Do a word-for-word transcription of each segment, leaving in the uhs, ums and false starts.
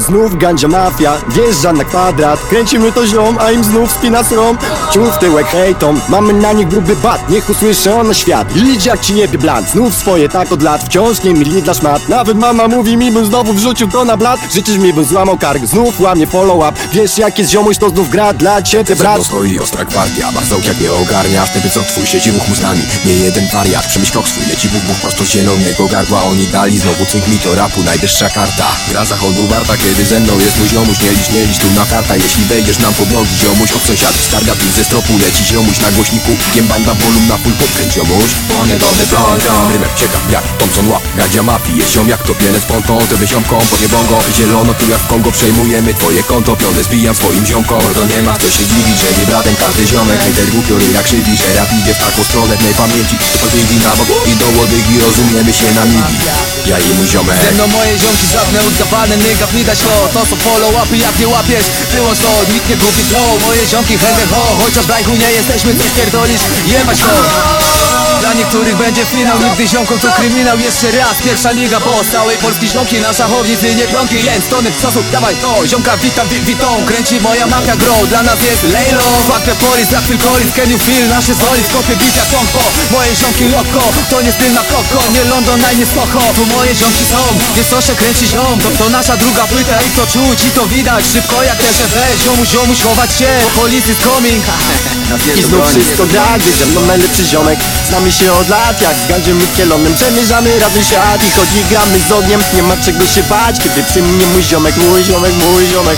znów gandzia mafia wjeżdża na kwadrat. Kręcimy to ziom, a im znów spina srom. Ciul w tyłek hejtom, mamy na nich gruby bat. Niech usłyszą na świat, idź jak ci jebie blat. Znów swoje tak od lat, wciąż nie mili dla szmat. Nawet mama mówi mi, bym znowu wrzucił to na blat. Życzysz mi, bym złamał kark, znów łamie follow up. Wiesz jak jest ziomuś, to znów gra dla ciebie brat. Ze mną stoi ostra gwardia, bardzo jak nie ogarniasz. Wtedy co twój siedzi ruch mózgami, nie jeden wariat. Przemyśl krok swój, leci buch, buch prosto z zielonego gardła. Oni dali znowu cynk mi to rapu, najdeszcza karta. Gra zachodu warta, kiedy ze mną jest mój ziomuś. Nie licz, nie licz tu na karta, jeśli wejdziesz nam pod nogi. Ziomuś od sąsiadów skarga, tu ze stropu leci ziomuś na głośniku. Jem banda, volum na full podkręć ziomuś. Poniedolny plon, rymek ciekaw jak Thompson łap. Gadzia mafii, jest ziom jak to pielec ponton. Tebe ziomką, pod niebongo, zielono tu jak w Kongo. Przejmujemy twoje konto, piony zbijam swoim ziomkom. To nie ma kto się dziwić, że nie bratem każdy ziomek. Hejter głupiory jak krzywi, że rap idzie w taką stronę w mej pamięci. To podbiegi na bok i do łodygi, rozumiemy się na migi. Ja i mój ziomek. Ze mną moje ziomki żadne udawalne, nigga widać to. To są follow upy, jak nie łapiesz, wyłącz to, nikt nie kupi flow. Moje ziomki chętnie ho, chociaż w rajchu nie jesteśmy, ty pierdolisz, jebać to. Dla niektórych będzie finał, nigdy ziomkom to kryminał. Jeszcze raz, pierwsza liga, bo całej Polski ziomki na szachownicy, nie plonki, więc tony w sposób, dawaj to. Ziomka witam, wi witą, kręci moja mafia grow. Dla nas jest Lejlo, fuck the police, jak Phil Collins, can you feel? Nasze zoli, skopie bicia pompo. Moje ziomki lokko, to nie styl na koko. Nie London, a nie Soho, tu moje ziomki są. Jest to się kręci ziom, to, to nasza druga płyta. I to czuć, i to widać, szybko jak T G V. Ziomuś, ziomuś, chować się, bo police is coming. I znów wszystko gra, gdy ze mną najlepszy ziomek. Znamy się od lat, jak z gandziem i kielonem. Przemierzamy razem świat i chodzi gramy z ogniem. Nie ma czego się bać, kiedy przy mnie mój ziomek. Mój ziomek, mój ziomek.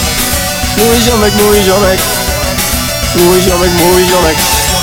Mój ziomek, mój ziomek. Mój ziomek, mój ziomek.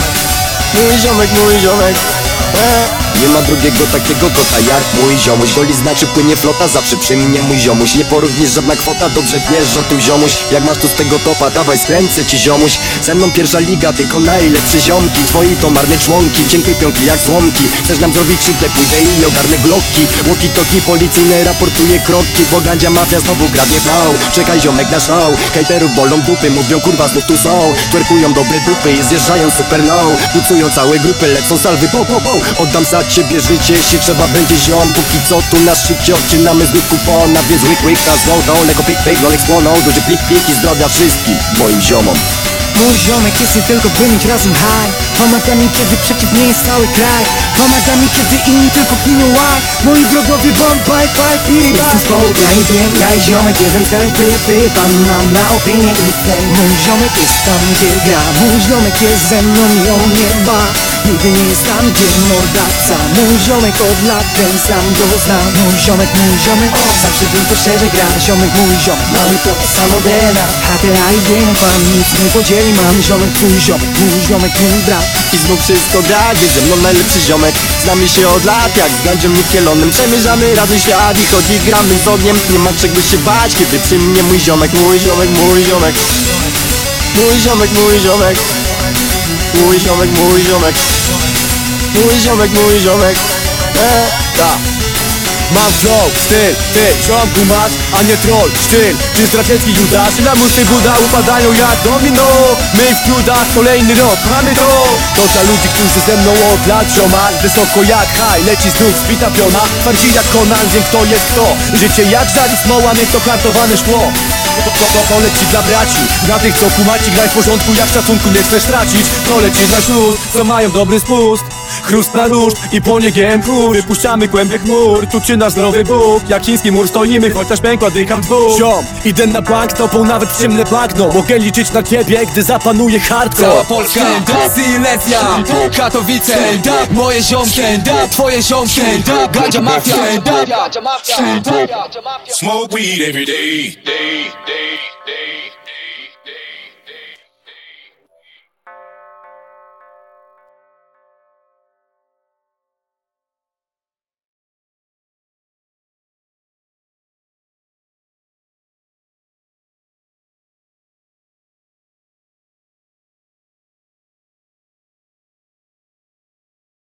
Mój ziomek, mój ziomek. Eee. Nie ma drugiego takiego kota jak mój ziomuś. Goli znaczy płynie flota, zawsze przy mnie mój ziomuś. Nie porównisz żadna kwota, dobrze wiesz o tym ziomuś. Jak masz tu z tego topa, dawaj skręcę ci ziomuś. Ze mną pierwsza liga, tylko najlepsze ziomki. Twoi to marne członki, cienkie pionki jak słomki. Chcesz nam zrobić krzywdę, pójdę i ogarnę glocki. Łoki toki policyjne raportuje kroki. Bo gandzia mafia znowu kradnie flow. Czekaj ziomek na show, hejterów bolą dupy. Mówią kurwa znów tu są. Twerkują dobre dupy i zjeżdżają super low. Pucują całe grupy, lecą salwy po po po. Oddam za ciebie życie, jeśli trzeba będzie ziom. Póki co tu na szczycie odcinamy znów kupona. Więc łyk łyk na złotą, lekko pik pik, rolek spłoną. Duży plik plik i zdrowia wszystkim moim ziomom. Mój ziomek jest nie tylko by mieć razem high. Pomaga mi kiedy przeciw mnie jest cały kraj. Pomaga mi kiedy inni tylko kminią łaj. Moi drogowie bomb, bye bye, pili. Jestem spoko, ja nie wiem, ja i ziomek jeden cel. Wypywam nam na opinię i fame. Mój ziomek jest tam gdzie gra. Mój ziomek jest ze mną i on nie ma. Nigdy nie jest tam gdzie morderca. Mój ziomek od lat ten sam go znam. Mój ziomek, mój ziomek, o, zawsze był to szczerze gra. Ziomek, mój ziomek, mamy to samo D N A. Hatera i wiem, pan nic nie podzieli. Mam ziomek, twój ziomek, mój ziomek, mój brat. I znów wszystko gra, gdy ze mną najlepszy ziomek. Znamy się od lat, jak z gandziem i kielonem. Przemierzamy razem świat i chodzi gramy z ogniem. Nie ma czego się bać, kiedy przy mnie mój ziomek. Mój ziomek, mój ziomek. Mój ziomek, mój ziomek. Mój ziomek, mój ziomek. Mój ziomek, mój ziomek. Eee, ta. Mam flow, styl, ty ziomku masz, a nie troll, sztyl. Ty zdradziecki Judasz, lamusy Buda upadają jak domino. My w cudach kolejny rok, mamy to. To dla ludzi, którzy ze mną od lat ziomal. Wysoko jak high, leci znów zbita piona. Twardzi jak Conan, wiem kto jest kto. Życie jak żar i smoła, niech to hartowane szkło. To, to, to, to leci dla braci, dla tych co kumaci. Graj w porządku, jak szacunku nie chcesz tracić. To leci dla sióstr, co mają dobry spust. Chrust na róż i po nie G M Q. Wypuszczamy kłębek chmur, tu czy nasz zdrowy Bóg. Jak chiński mur stoimy, chociaż pękła dycham dwóch. Ziom, idę na bank, topą nawet w ciemne bagno. Mogę liczyć na ciebie, gdy zapanuje hardcore. Cała Polska, Silesia, Katowice, stand up, moje ziomki, stand up, twoje ziomki, stand up, gandzia mafia, stand up, Smoke weed every day, day, day.